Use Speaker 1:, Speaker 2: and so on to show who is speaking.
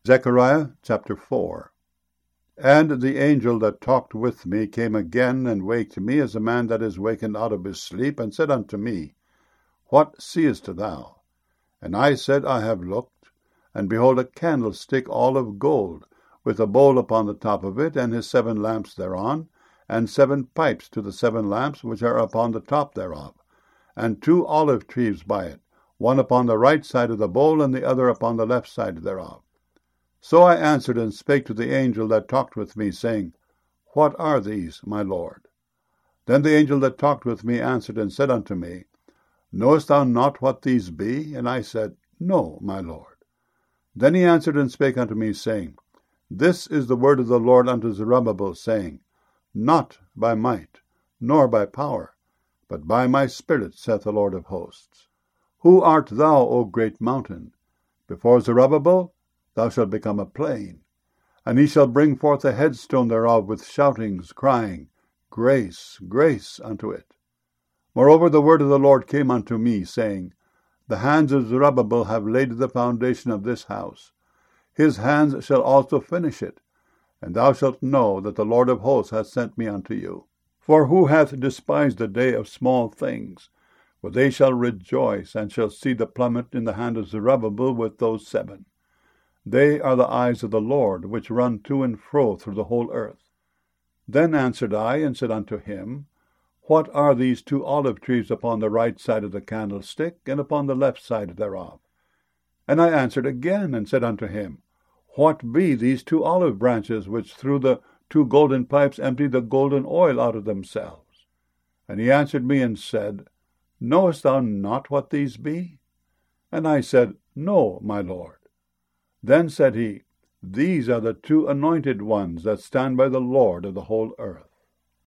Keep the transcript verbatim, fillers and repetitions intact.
Speaker 1: Zechariah chapter four. And the angel that talked with me came again, and waked me as a man that is wakened out of his sleep, and said unto me, What seest thou? And I said, I have looked, and behold a candlestick all of gold, with a bowl upon the top of it, and his seven lamps thereon, and seven pipes to the seven lamps which are upon the top thereof, and two olive trees by it, one upon the right side of the bowl, and the other upon the left side thereof. So I answered and spake to the angel that talked with me, saying, What are these, my Lord? Then the angel that talked with me answered and said unto me, Knowest thou not what these be? And I said, No, my Lord. Then he answered and spake unto me, saying, This is the word of the Lord unto Zerubbabel, saying, Not by might, nor by power, but by my Spirit, saith the Lord of hosts. Who art thou, O great mountain? Before Zerubbabel thou shalt become a plain, and he shall bring forth a headstone thereof with shoutings, crying, Grace, grace unto it. Moreover the word of the Lord came unto me, saying, The hands of Zerubbabel have laid the foundation of this house. His hands shall also finish it, and thou shalt know that the Lord of hosts hath sent me unto you. For who hath despised the day of small things? For they shall rejoice, and shall see the plummet in the hand of Zerubbabel with those seven. They are the eyes of the Lord, which run to and fro through the whole earth. Then answered I, and said unto him, What are these two olive trees upon the right side of the candlestick, and upon the left side thereof? And I answered again, and said unto him, What be these two olive branches, which through the two golden pipes empty the golden oil out of themselves? And he answered me and said, Knowest thou not what these be? And I said, No, my Lord. Then said he, These are the two anointed ones that stand by the Lord of the whole earth.